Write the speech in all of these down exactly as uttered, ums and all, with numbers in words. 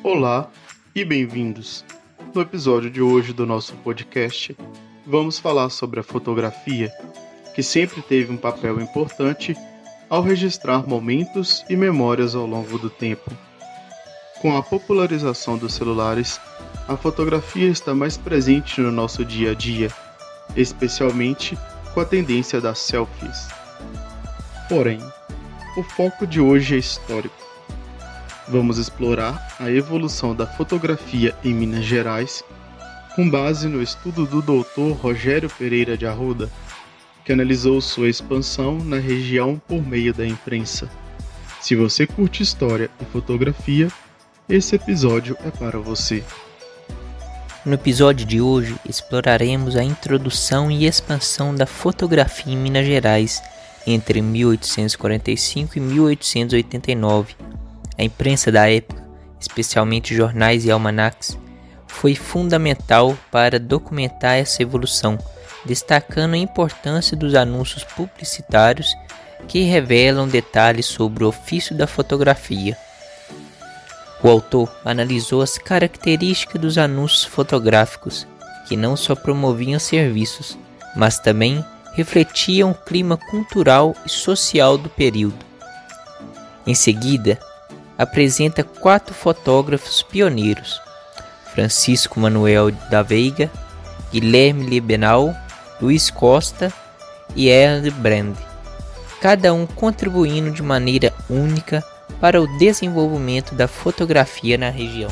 Olá e bem-vindos! No episódio de hoje do nosso podcast, vamos falar sobre a fotografia, que sempre teve um papel importante ao registrar momentos e memórias ao longo do tempo. Com a popularização dos celulares, a fotografia está mais presente no nosso dia a dia, especialmente com a tendência das selfies. Porém, o foco de hoje é histórico. Vamos explorar a evolução da fotografia em Minas Gerais, com base no estudo do doutor Rogério Pereira de Arruda, que analisou sua expansão na região por meio da imprensa. Se você curte história e fotografia, esse episódio é para você. No episódio de hoje, exploraremos a introdução e expansão da fotografia em Minas Gerais entre mil oitocentos e quarenta e cinco e mil oitocentos e oitenta e nove. A imprensa da época, especialmente jornais e almanaques, foi fundamental para documentar essa evolução, destacando a importância dos anúncios publicitários que revelam detalhes sobre o ofício da fotografia. O autor analisou as características dos anúncios fotográficos, que não só promoviam serviços, mas também refletiam o clima cultural e social do período. Em seguida, apresenta quatro fotógrafos pioneiros: Francisco Manuel da Veiga, Guilherme Liebenau, Luiz Costa e Ernst Brand, cada um contribuindo de maneira única para o desenvolvimento da fotografia na região.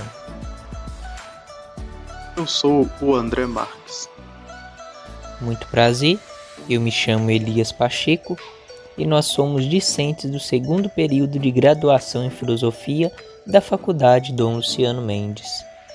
Eu sou o André Marques. Muito prazer, eu me chamo Elias Pacheco e nós somos discentes do segundo período de graduação em Filosofia da Faculdade Dom Luciano Mendes.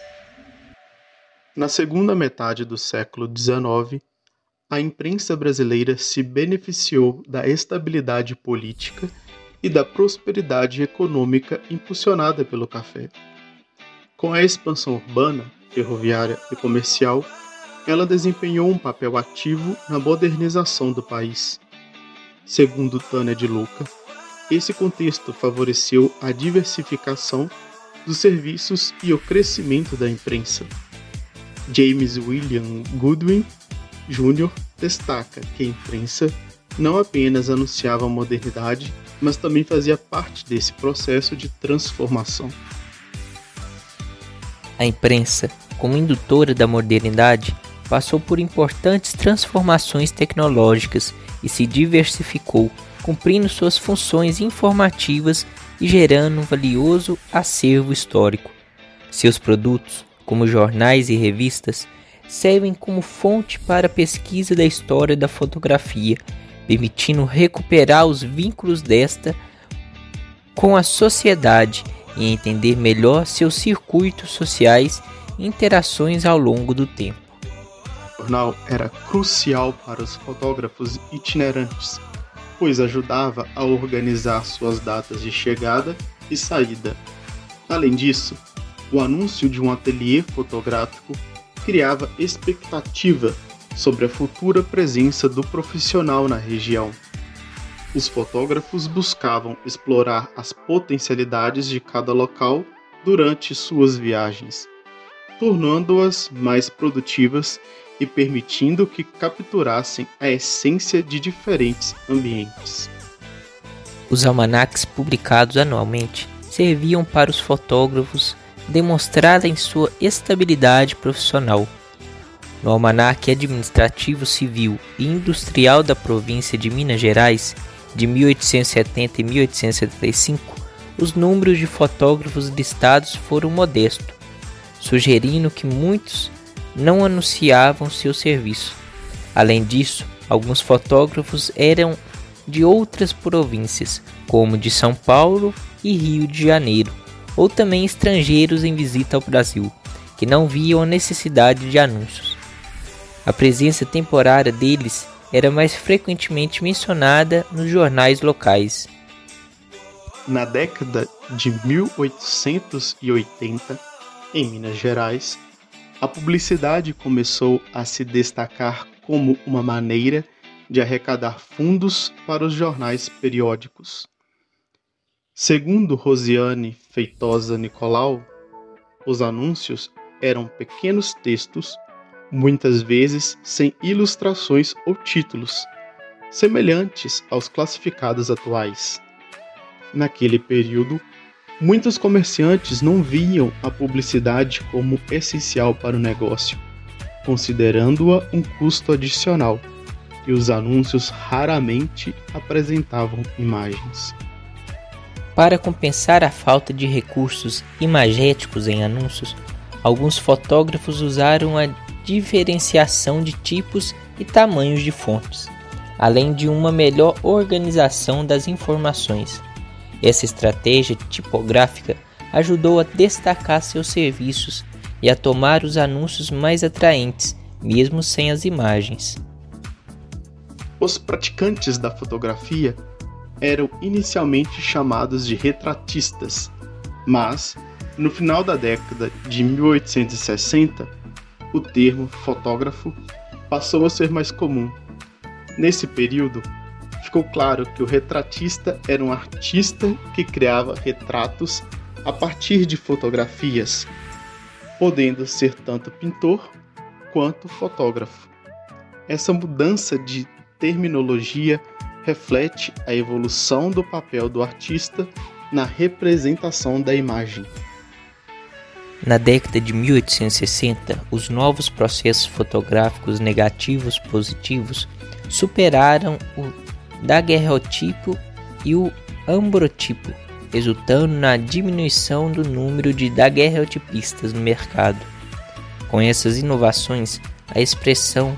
Na segunda metade do século dezenove, a imprensa brasileira se beneficiou da estabilidade política e da prosperidade econômica impulsionada pelo café. Com a expansão urbana, ferroviária e comercial, ela desempenhou um papel ativo na modernização do país. Segundo Tânia de Luca, esse contexto favoreceu a diversificação dos serviços e o crescimento da imprensa. James William Goodwin Júnior destaca que a imprensa não apenas anunciava a modernidade, mas também fazia parte desse processo de transformação. A imprensa, como indutora da modernidade, passou por importantes transformações tecnológicas e se diversificou, cumprindo suas funções informativas e gerando um valioso acervo histórico. Seus produtos, como jornais e revistas, servem como fonte para a pesquisa da história da fotografia, permitindo recuperar os vínculos desta com a sociedade e entender melhor seus circuitos sociais e interações ao longo do tempo. O jornal era crucial para os fotógrafos itinerantes, pois ajudava a organizar suas datas de chegada e saída. Além disso, o anúncio de um ateliê fotográfico criava expectativa sobre a futura presença do profissional na região. Os fotógrafos buscavam explorar as potencialidades de cada local durante suas viagens, tornando-as mais produtivas e permitindo que capturassem a essência de diferentes ambientes. Os almanaques publicados anualmente serviam para os fotógrafos demonstrarem sua estabilidade profissional. No Almanaque Administrativo Civil e Industrial da Província de Minas Gerais, de mil oitocentos e setenta e mil oitocentos e setenta e cinco, os números de fotógrafos listados foram modestos, sugerindo que muitos não anunciavam seu serviço. Além disso, alguns fotógrafos eram de outras províncias, como de São Paulo e Rio de Janeiro, ou também estrangeiros em visita ao Brasil, que não viam a necessidade de anúncios. A presença temporária deles era mais frequentemente mencionada nos jornais locais. Na década de mil oitocentos e oitenta, em Minas Gerais, a publicidade começou a se destacar como uma maneira de arrecadar fundos para os jornais periódicos. Segundo Rosiane Feitosa Nicolau, Os anúncios eram pequenos textos, muitas vezes sem ilustrações ou títulos, semelhantes aos classificados atuais. Naquele período, muitos comerciantes não viam a publicidade como essencial para o negócio, considerando-a um custo adicional, e os anúncios raramente apresentavam imagens. Para compensar a falta de recursos imagéticos em anúncios, alguns fotógrafos usaram a diferenciação de tipos e tamanhos de fontes, além de uma melhor organização das informações. Essa estratégia tipográfica ajudou a destacar seus serviços e a tornar os anúncios mais atraentes, mesmo sem as imagens. Os praticantes da fotografia eram inicialmente chamados de retratistas, mas, no final da década de mil oitocentos e sessenta, o termo fotógrafo passou a ser mais comum. Nesse período, ficou claro que o retratista era um artista que criava retratos a partir de fotografias, podendo ser tanto pintor quanto fotógrafo. Essa mudança de terminologia reflete a evolução do papel do artista na representação da imagem. Na década de mil oitocentos e sessenta, os novos processos fotográficos negativos positivos superaram o daguerreotipo e o ambrotipo, resultando na diminuição do número de daguerreotipistas no mercado. Com essas inovações, a expressão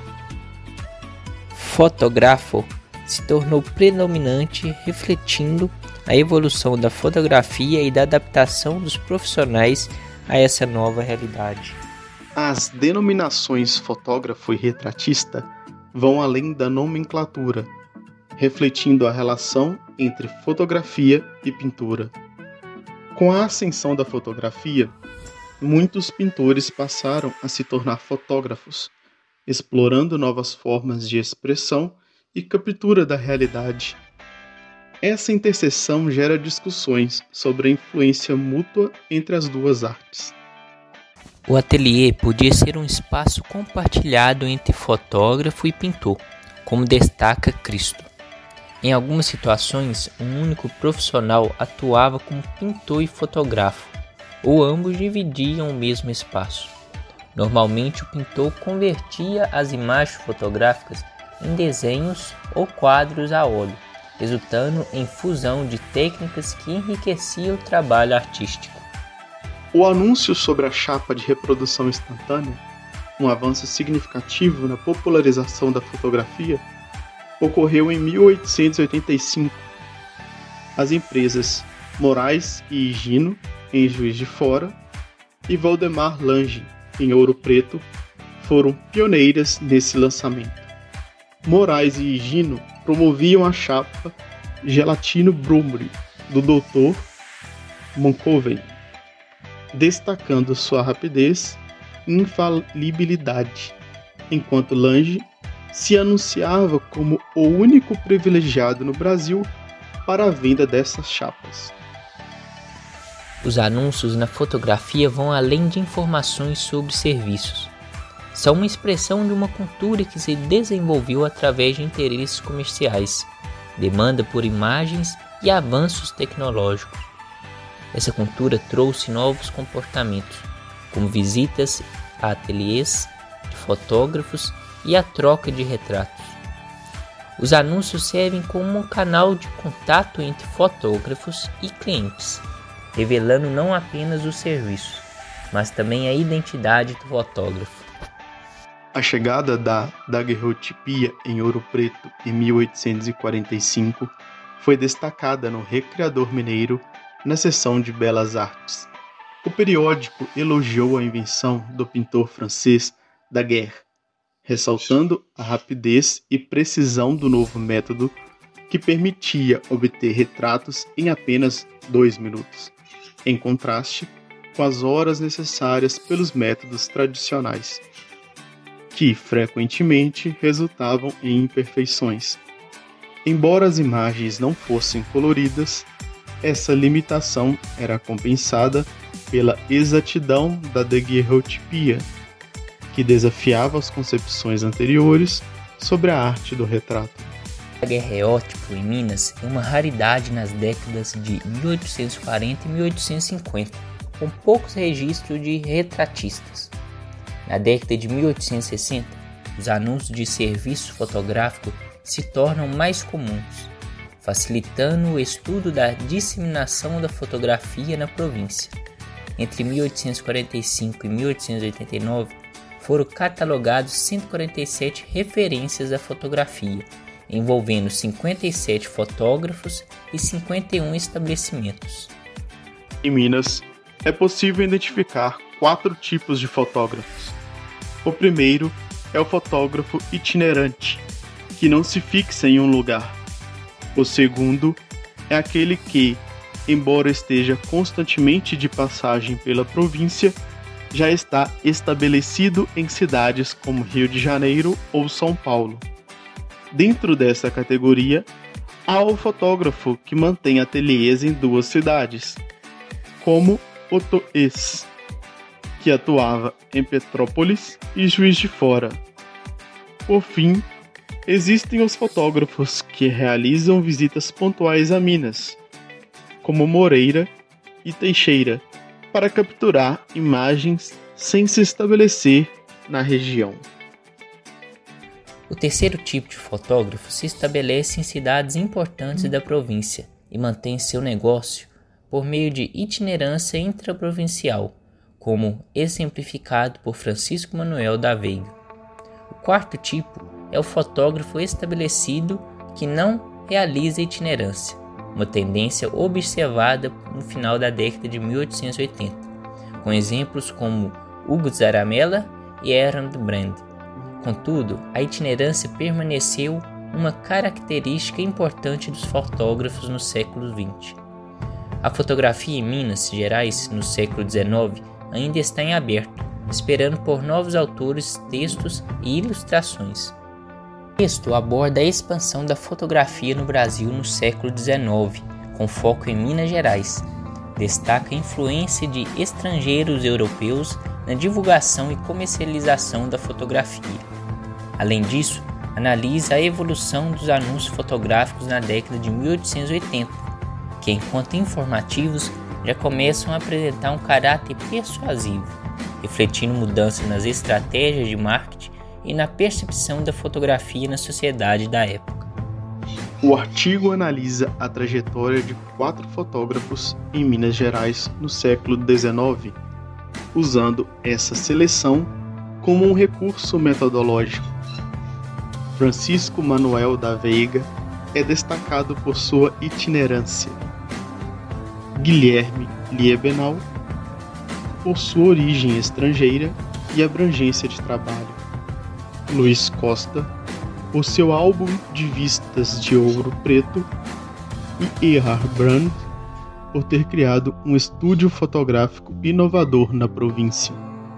fotógrafo se tornou predominante, refletindo a evolução da fotografia e da adaptação dos profissionais a essa nova realidade. As denominações fotógrafo e retratista vão além da nomenclatura, refletindo a relação entre fotografia e pintura. Com a ascensão da fotografia, muitos pintores passaram a se tornar fotógrafos, explorando novas formas de expressão e captura da realidade. Essa interseção gera discussões sobre a influência mútua entre as duas artes. O ateliê podia ser um espaço compartilhado entre fotógrafo e pintor, como destaca Cristo. Em algumas situações, um único profissional atuava como pintor e fotógrafo, ou ambos dividiam o mesmo espaço. Normalmente, o pintor convertia as imagens fotográficas em desenhos ou quadros a óleo, resultando em fusão de técnicas que enriquecia o trabalho artístico. O anúncio sobre a chapa de reprodução instantânea, um avanço significativo na popularização da fotografia, ocorreu em mil oitocentos e oitenta e cinco. As empresas Moraes e Higino, em Juiz de Fora, e Valdemar Lange, em Ouro Preto, foram pioneiras nesse lançamento. Moraes e Higino promoviam a chapa Gelatino Brumbre, do doutor Moncoven, destacando sua rapidez e infalibilidade, enquanto Lange se anunciava como o único privilegiado no Brasil para a venda dessas chapas. Os anúncios na fotografia vão além de informações sobre serviços. São uma expressão de uma cultura que se desenvolveu através de interesses comerciais, demanda por imagens e avanços tecnológicos. Essa cultura trouxe novos comportamentos, como visitas a ateliês de fotógrafos e a troca de retratos. Os anúncios servem como um canal de contato entre fotógrafos e clientes, revelando não apenas os serviços, mas também a identidade do fotógrafo. A chegada da daguerreotipia em Ouro Preto em mil oitocentos e quarenta e cinco foi destacada no Recreador Mineiro na seção de Belas Artes. O periódico elogiou a invenção do pintor francês Daguerre, ressaltando a rapidez e precisão do novo método que permitia obter retratos em apenas dois minutos, em contraste com as horas necessárias pelos métodos tradicionais, que frequentemente resultavam em imperfeições. Embora as imagens não fossem coloridas, essa limitação era compensada pela exatidão da daguerreotipia, que desafiava as concepções anteriores sobre a arte do retrato. O daguerreótipo em Minas é uma raridade nas décadas de mil oitocentos e quarenta e mil oitocentos e cinquenta, com poucos registros de retratistas. Na década de mil oitocentos e sessenta, os anúncios de serviço fotográfico se tornam mais comuns, facilitando o estudo da disseminação da fotografia na província. Entre mil oitocentos e quarenta e cinco e mil oitocentos e oitenta e nove, foram catalogados cento e quarenta e sete referências da fotografia, envolvendo cinquenta e sete fotógrafos e cinquenta e um estabelecimentos. Em Minas, é possível identificar quatro tipos de fotógrafos. O primeiro é o fotógrafo itinerante, que não se fixa em um lugar. O segundo é aquele que, embora esteja constantemente de passagem pela província, já está estabelecido em cidades como Rio de Janeiro ou São Paulo. Dentro dessa categoria, há o fotógrafo que mantém ateliês em duas cidades, como Otto Hess, que atuava em Petrópolis e Juiz de Fora. Por fim, existem os fotógrafos que realizam visitas pontuais a Minas, como Moreira e Teixeira, para capturar imagens sem se estabelecer na região. O terceiro tipo de fotógrafo se estabelece em cidades importantes da província e mantém seu negócio por meio de itinerância intraprovincial, como exemplificado por Francisco Manuel da Veiga. O quarto tipo é o fotógrafo estabelecido que não realiza itinerância, uma tendência observada no final da década de mil oitocentos e oitenta, com exemplos como Hugo Zaramella e Erland Brand. Contudo, a itinerância permaneceu uma característica importante dos fotógrafos no século vinte. A fotografia em Minas Gerais, no século dezenove, ainda está em aberto, esperando por novos autores, textos e ilustrações. O texto aborda a expansão da fotografia no Brasil no século dezenove, com foco em Minas Gerais. Destaca a influência de estrangeiros europeus na divulgação e comercialização da fotografia. Além disso, analisa a evolução dos anúncios fotográficos na década de mil oitocentos e oitenta, que, enquanto informativos, já começam a apresentar um caráter persuasivo, refletindo mudanças nas estratégias de marketing e na percepção da fotografia na sociedade da época. O artigo analisa a trajetória de quatro fotógrafos em Minas Gerais no século dezenove, usando essa seleção como um recurso metodológico. Francisco Manuel da Veiga é destacado por sua itinerância. Guilherme Liebenau, por sua origem estrangeira e abrangência de trabalho. Luiz Costa, por seu álbum de vistas de ouro preto, e Erhard Brand, por ter criado um estúdio fotográfico inovador na província.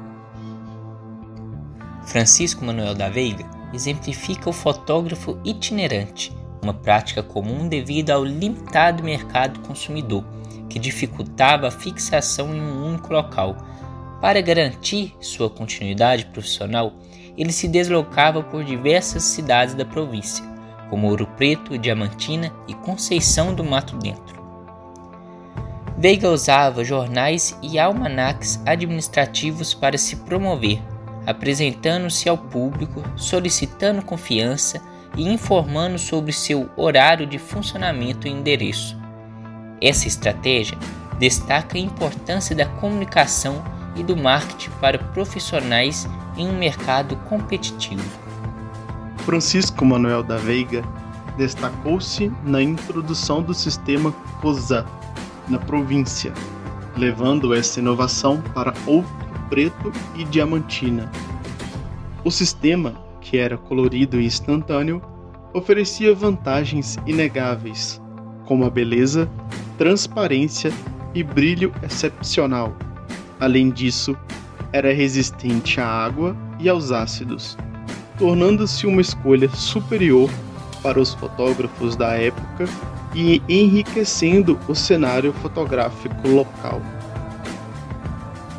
Francisco Manuel da Veiga exemplifica o fotógrafo itinerante, uma prática comum devido ao limitado mercado consumidor, que dificultava a fixação em um único local. Para garantir sua continuidade profissional, ele se deslocava por diversas cidades da província, como Ouro Preto, Diamantina e Conceição do Mato Dentro. Veiga usava jornais e almanaques administrativos para se promover, apresentando-se ao público, solicitando confiança e informando sobre seu horário de funcionamento e endereço. Essa estratégia destaca a importância da comunicação e do marketing para profissionais em um mercado competitivo. Francisco Manuel da Veiga destacou-se na introdução do sistema COSA na província, levando essa inovação para Ouro Preto e Diamantina. O sistema, que era colorido e instantâneo, oferecia vantagens inegáveis, como a beleza, transparência e brilho excepcional. Além disso, era resistente à água e aos ácidos, tornando-se uma escolha superior para os fotógrafos da época e enriquecendo o cenário fotográfico local.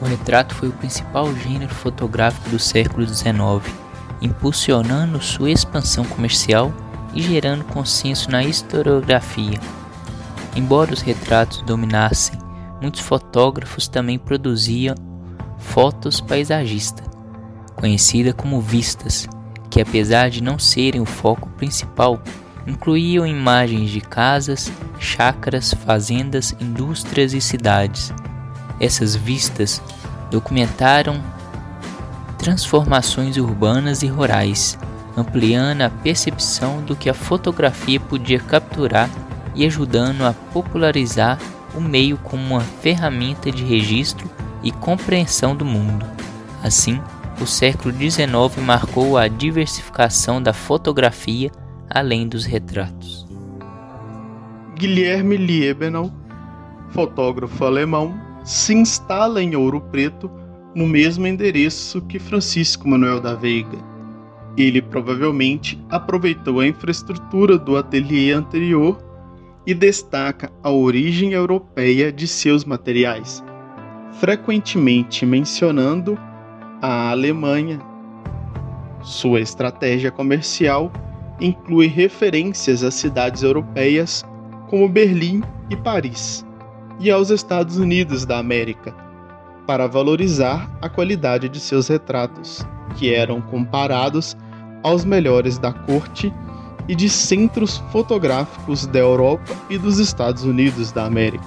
O retrato foi o principal gênero fotográfico do século dezenove, impulsionando sua expansão comercial e gerando consenso na historiografia. Embora os retratos dominassem, muitos fotógrafos também produziam fotos paisagistas, conhecidas como vistas, que apesar de não serem o foco principal, incluíam imagens de casas, chácaras, fazendas, indústrias e cidades. Essas vistas documentaram transformações urbanas e rurais, ampliando a percepção do que a fotografia podia capturar e ajudando a popularizar o meio como uma ferramenta de registro e compreensão do mundo. Assim, o século dezenove marcou a diversificação da fotografia além dos retratos. Guilherme Liebenau, fotógrafo alemão, se instala em Ouro Preto no mesmo endereço que Francisco Manuel da Veiga. Ele provavelmente aproveitou a infraestrutura do ateliê anterior e destaca a origem europeia de seus materiais, frequentemente mencionando a Alemanha. Sua estratégia comercial inclui referências às cidades europeias como Berlim e Paris, e aos Estados Unidos da América, para valorizar a qualidade de seus retratos, que eram comparados aos melhores da corte e de centros fotográficos da Europa e dos Estados Unidos da América.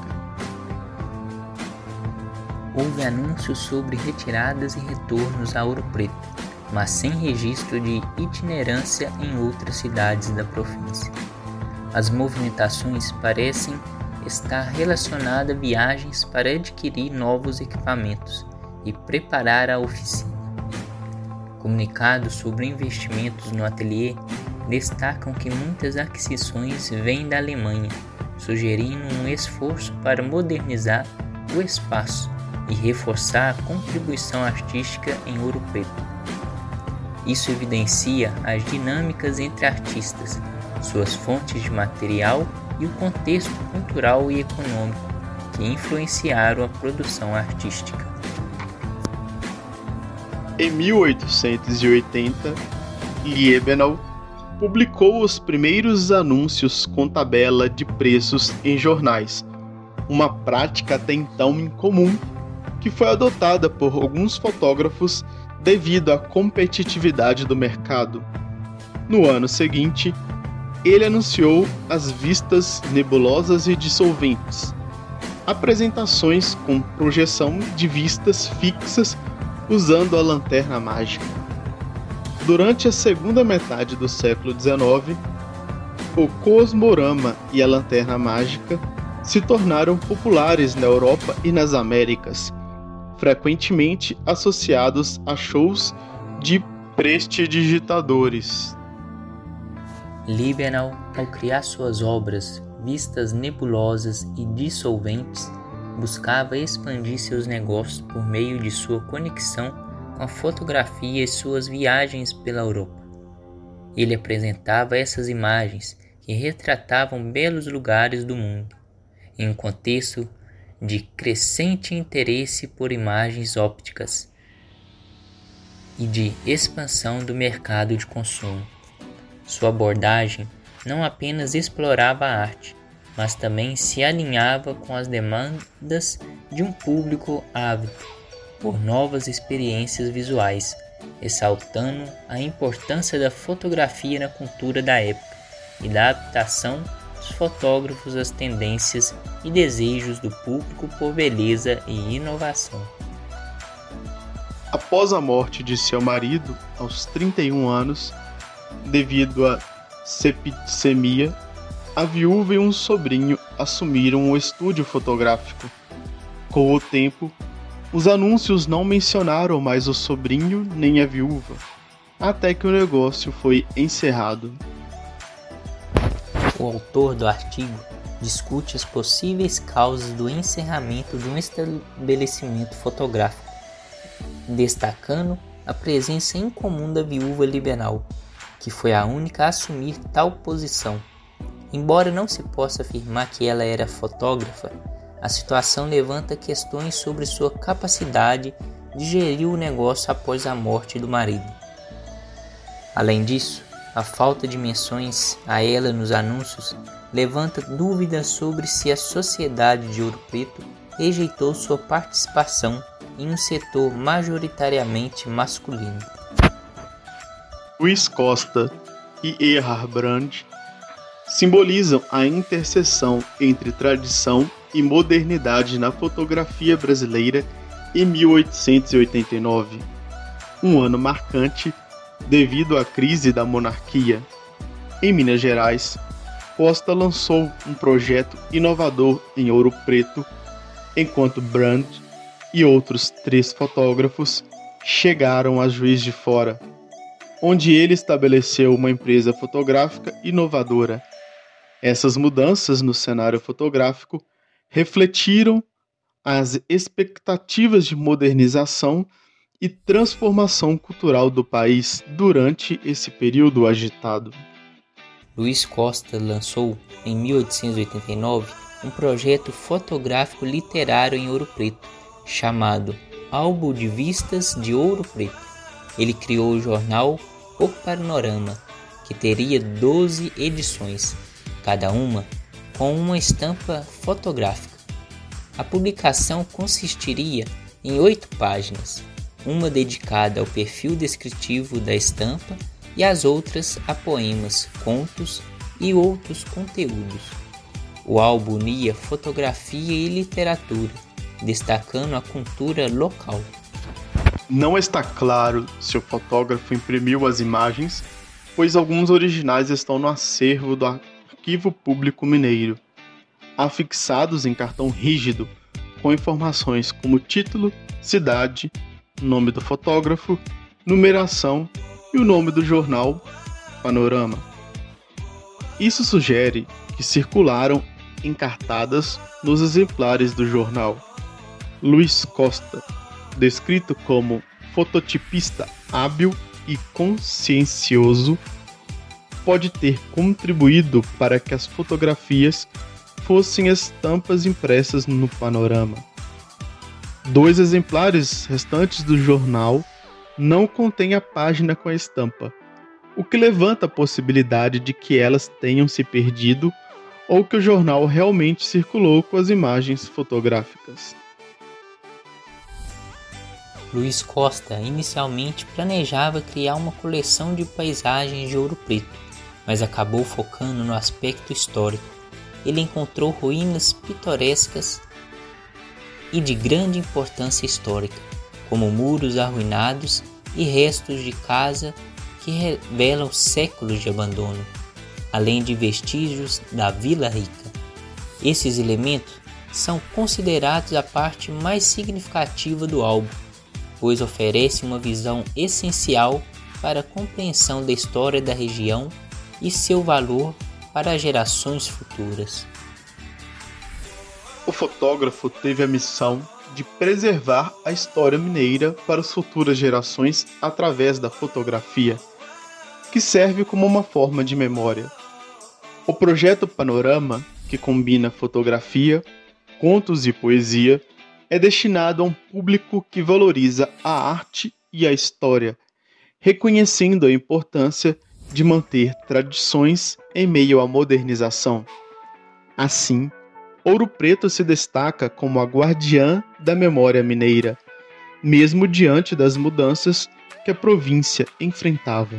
Houve anúncios sobre retiradas e retornos a Ouro Preto, mas sem registro de itinerância em outras cidades da província. As movimentações parecem estar relacionadas a viagens para adquirir novos equipamentos e preparar a oficina. Comunicados sobre investimentos no ateliê destacam que muitas aquisições vêm da Alemanha, sugerindo um esforço para modernizar o espaço e reforçar a contribuição artística em Ouro Preto. Isso evidencia as dinâmicas entre artistas, suas fontes de material e o contexto cultural e econômico que influenciaram a produção artística. Em mil oitocentos e oitenta, Liebenau publicou os primeiros anúncios com tabela de preços em jornais, uma prática até então incomum, que foi adotada por alguns fotógrafos devido à competitividade do mercado. No ano seguinte, ele anunciou as vistas nebulosas e dissolventes, apresentações com projeção de vistas fixas usando a lanterna mágica. Durante a segunda metade do século dezenove, o cosmorama e a lanterna mágica se tornaram populares na Europa e nas Américas, frequentemente associados a shows de prestidigitadores. Liebenau, ao criar suas obras, vistas nebulosas e dissolventes, buscava expandir seus negócios por meio de sua conexão com a fotografia e suas viagens pela Europa. Ele apresentava essas imagens que retratavam belos lugares do mundo, em um contexto de crescente interesse por imagens ópticas e de expansão do mercado de consumo. Sua abordagem não apenas explorava a arte, mas também se alinhava com as demandas de um público ávido por novas experiências visuais, ressaltando a importância da fotografia na cultura da época e da adaptação dos fotógrafos às tendências e desejos do público por beleza e inovação. Após a morte de seu marido, aos trinta e um anos, devido a septicemia, a viúva e um sobrinho assumiram o estúdio fotográfico. Com o tempo, os anúncios não mencionaram mais o sobrinho nem a viúva, até que o negócio foi encerrado. O autor do artigo discute as possíveis causas do encerramento de um estabelecimento fotográfico, destacando a presença incomum da viúva Liebenau, que foi a única a assumir tal posição. Embora não se possa afirmar que ela era fotógrafa, a situação levanta questões sobre sua capacidade de gerir o negócio após a morte do marido. Além disso, a falta de menções a ela nos anúncios levanta dúvidas sobre se a Sociedade de Ouro Preto rejeitou sua participação em um setor majoritariamente masculino. Luiz Costa e Erhard Brand simbolizam a interseção entre tradição e modernidade na fotografia brasileira em mil oitocentos e oitenta e nove, um ano marcante devido à crise da monarquia. Em Minas Gerais, Costa lançou um projeto inovador em Ouro Preto, enquanto Brand e outros três fotógrafos chegaram a Juiz de Fora, onde ele estabeleceu uma empresa fotográfica inovadora. Essas mudanças no cenário fotográfico refletiram as expectativas de modernização e transformação cultural do país durante esse período agitado. Luiz Costa lançou, em mil oitocentos e oitenta e nove, um projeto fotográfico literário em Ouro Preto, chamado Álbum de Vistas de Ouro Preto. Ele criou o jornal O Panorama, que teria doze edições, cada uma com uma estampa fotográfica. A publicação consistiria em oito páginas, uma dedicada ao perfil descritivo da estampa e as outras a poemas, contos e outros conteúdos. O álbum unia fotografia e literatura, destacando a cultura local. Não está claro se o fotógrafo imprimiu as imagens, pois alguns originais estão no acervo do Arquivo Público Mineiro, afixados em cartão rígido, com informações como título, cidade, nome do fotógrafo, numeração e o nome do jornal Panorama. Isso sugere que circularam encartadas nos exemplares do jornal. Luiz Costa, descrito como fototipista hábil e consciencioso, pode ter contribuído para que as fotografias fossem estampas impressas no Panorama. Dois exemplares restantes do jornal não contêm a página com a estampa, o que levanta a possibilidade de que elas tenham se perdido ou que o jornal realmente circulou com as imagens fotográficas. Luiz Costa inicialmente planejava criar uma coleção de paisagens de Ouro Preto, mas acabou focando no aspecto histórico. Ele encontrou ruínas pitorescas e de grande importância histórica, como muros arruinados e restos de casa que revelam séculos de abandono, além de vestígios da Vila Rica. Esses elementos são considerados a parte mais significativa do álbum, pois oferece uma visão essencial para a compreensão da história da região e seu valor para as gerações futuras. O fotógrafo teve a missão de preservar a história mineira para as futuras gerações através da fotografia, que serve como uma forma de memória. O projeto Panorama, que combina fotografia, contos e poesia, é destinado a um público que valoriza a arte e a história, reconhecendo a importância de manter tradições em meio à modernização. Assim, Ouro Preto se destaca como a guardiã da memória mineira, mesmo diante das mudanças que a província enfrentava.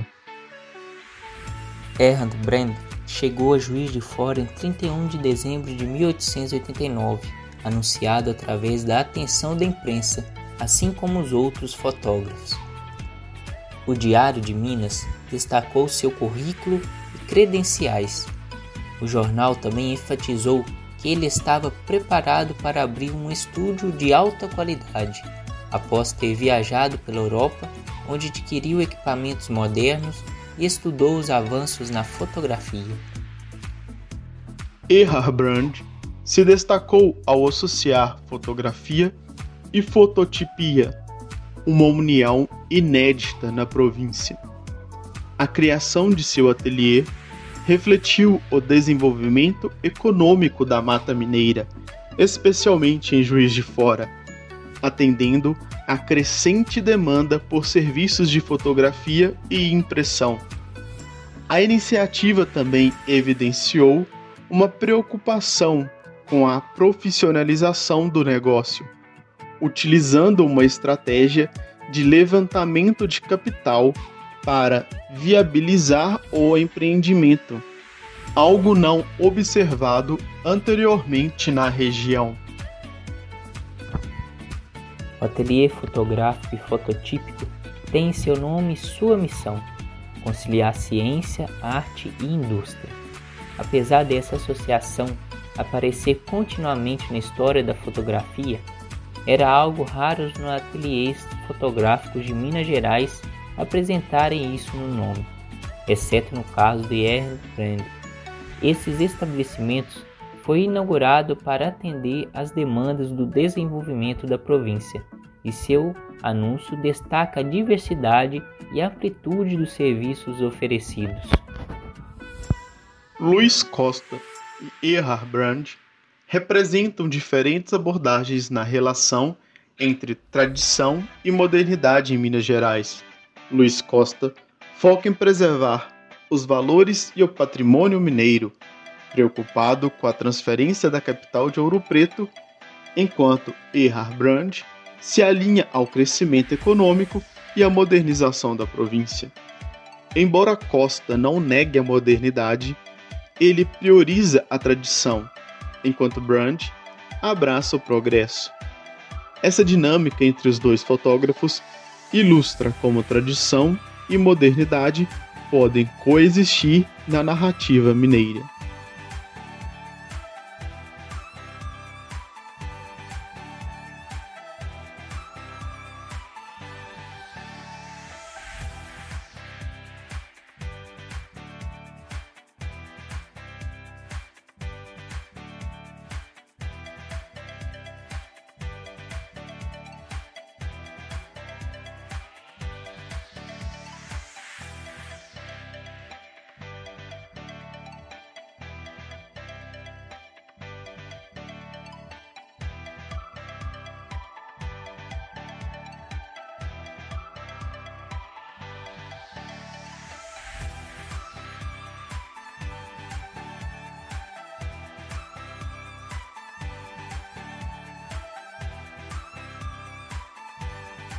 Erhard Brand chegou a Juiz de Fora em trinta e um de dezembro de mil oitocentos e oitenta e nove, anunciado através da atenção da imprensa, assim como os outros fotógrafos. O Diário de Minas destacou seu currículo e credenciais. O jornal também enfatizou que ele estava preparado para abrir um estúdio de alta qualidade, após ter viajado pela Europa, onde adquiriu equipamentos modernos e estudou os avanços na fotografia. Erhard Brand se destacou ao associar fotografia e fototipia, uma união inédita na província. A criação de seu ateliê refletiu o desenvolvimento econômico da Mata Mineira especialmente em Juiz de Fora, atendendo à crescente demanda por serviços de fotografia e impressão. A iniciativa também evidenciou uma preocupação com a profissionalização do negócio, utilizando uma estratégia de levantamento de capital para viabilizar o empreendimento, algo não observado anteriormente na região. O ateliê fotográfico e fototípico tem em seu nome sua missão: conciliar ciência, arte e indústria. Apesar dessa associação aparecer continuamente na história da fotografia, era algo raro os ateliês fotográficos de Minas Gerais apresentarem isso no nome, exceto no caso de Erhard Brand. Esses estabelecimentos foi inaugurado para atender às demandas do desenvolvimento da província, e seu anúncio destaca a diversidade e amplitude dos serviços oferecidos. Luiz Costa e Erhard Brand representam diferentes abordagens na relação entre tradição e modernidade em Minas Gerais. Luiz Costa foca em preservar os valores e o patrimônio mineiro, preocupado com a transferência da capital de Ouro Preto, enquanto Erhard Brand se alinha ao crescimento econômico e à modernização da província. Embora Costa não negue a modernidade, ele prioriza a tradição, enquanto Brand abraça o progresso. Essa dinâmica entre os dois fotógrafos ilustra como tradição e modernidade podem coexistir na narrativa mineira.